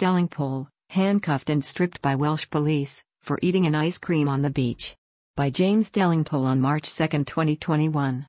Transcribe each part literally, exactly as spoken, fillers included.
Delingpole, handcuffed and stripped by Welsh police, for eating an ice cream on the beach. By James Delingpole on March second twenty twenty-one.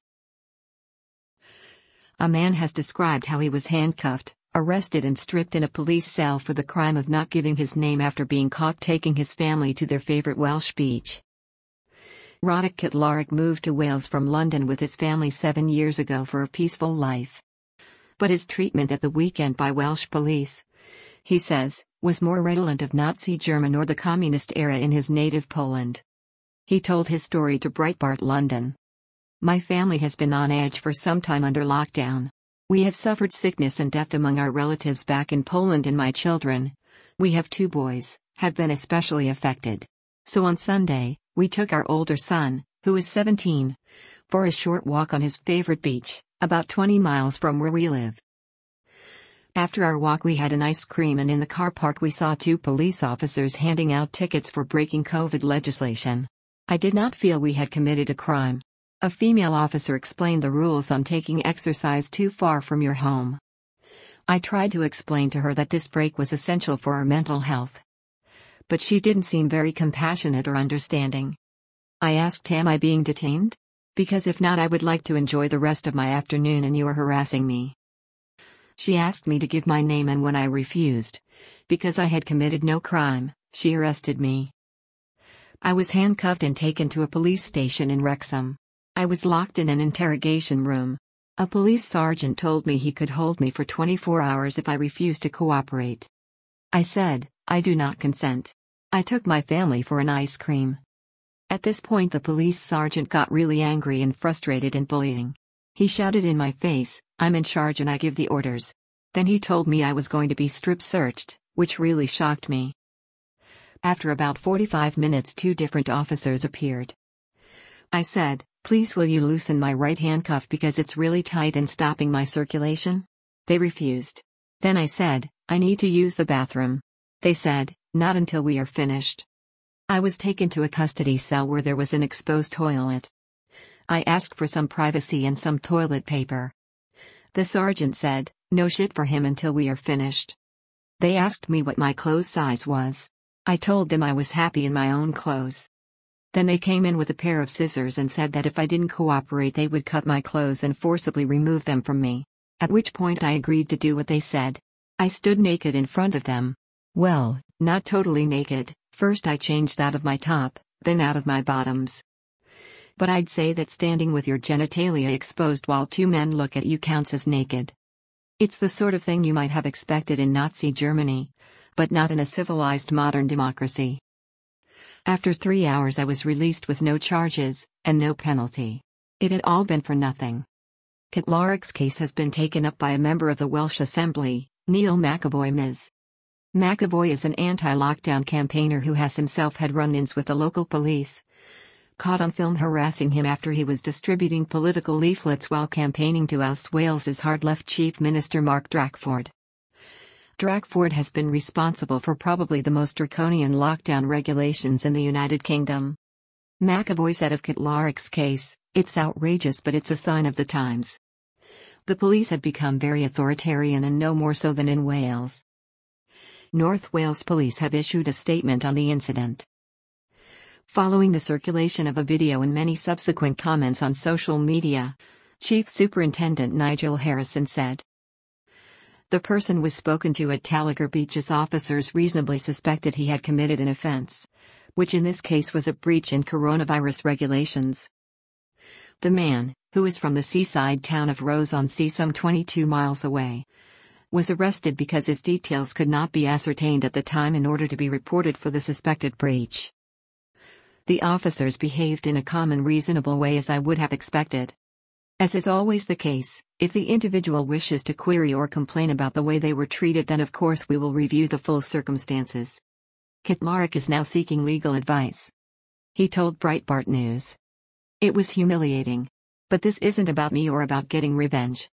A man has described how he was handcuffed, arrested and stripped in a police cell for the crime of not giving his name after being caught taking his family to their favourite Welsh beach. Roderick Kitlarich moved to Wales from London with his family seven years ago for a peaceful life. But his treatment at the weekend by Welsh police, he says, was more redolent of Nazi German or the communist era in his native Poland. He told his story to Breitbart London. "My family has been on edge for some time under lockdown. We have suffered sickness and death among our relatives back in Poland, and my children, we have two boys, have been especially affected. So on Sunday, we took our older son, who is seventeen, for a short walk on his favorite beach, about twenty miles from where we live. After our walk we had an ice cream, and in the car park we saw two police officers handing out tickets for breaking COVID legislation. I did not feel we had committed a crime. A female officer explained the rules on taking exercise too far from your home. I tried to explain to her that this break was essential for our mental health. But she didn't seem very compassionate or understanding. I asked, am I being detained? Because if not, I would like to enjoy the rest of my afternoon and you are harassing me. She asked me to give my name, and when I refused, because I had committed no crime, she arrested me. I was handcuffed and taken to a police station in Wrexham. I was locked in an interrogation room. A police sergeant told me he could hold me for twenty-four hours if I refused to cooperate. I said, I do not consent. I took my family for an ice cream. At this point the police sergeant got really angry and frustrated and bullying. He shouted in my face, I'm in charge and I give the orders. Then he told me I was going to be strip searched, which really shocked me. After about forty-five minutes two different officers appeared. I said, please will you loosen my right handcuff because it's really tight and stopping my circulation? They refused. Then I said, I need to use the bathroom. They said, not until we are finished. I was taken to a custody cell where there was an exposed toilet. I asked for some privacy and some toilet paper. The sergeant said, no shit for him until we are finished. They asked me what my clothes size was. I told them I was happy in my own clothes. Then they came in with a pair of scissors and said that if I didn't cooperate they would cut my clothes and forcibly remove them from me. At which point I agreed to do what they said. I stood naked in front of them. Well, not totally naked. First I changed out of my top, then out of my bottoms. But I'd say that standing with your genitalia exposed while two men look at you counts as naked. It's the sort of thing you might have expected in Nazi Germany, but not in a civilized modern democracy. After three hours I was released with no charges, and no penalty. It had all been for nothing. Kitlarich's case has been taken up by a member of the Welsh Assembly, Neil McAvoy Ms. McAvoy is an anti-lockdown campaigner who has himself had run-ins with the local police, caught on film harassing him after he was distributing political leaflets while campaigning to oust Wales's hard-left Chief Minister Mark Drakeford. Drakeford has been responsible for probably the most draconian lockdown regulations in the United Kingdom. McAvoy said of Kitlarich's case, it's outrageous but it's a sign of the times. The police have become very authoritarian and no more so than in Wales. North Wales Police have issued a statement on the incident. Following the circulation of a video and many subsequent comments on social media, Chief Superintendent Nigel Harrison said, the person was spoken to at Tallaghur Beach as officers reasonably suspected he had committed an offence, which in this case was a breach in coronavirus regulations. The man, who is from the seaside town of Rose-on-Sea some twenty-two miles away, was arrested because his details could not be ascertained at the time in order to be reported for the suspected breach. The officers behaved in a calm and reasonable way as I would have expected. As is always the case, if the individual wishes to query or complain about the way they were treated, then of course we will review the full circumstances. Kitlarich is now seeking legal advice. He told Breitbart News. It was humiliating. But this isn't about me or about getting revenge.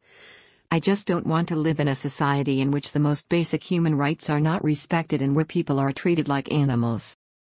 I just don't want to live in a society in which the most basic human rights are not respected and where people are treated like animals.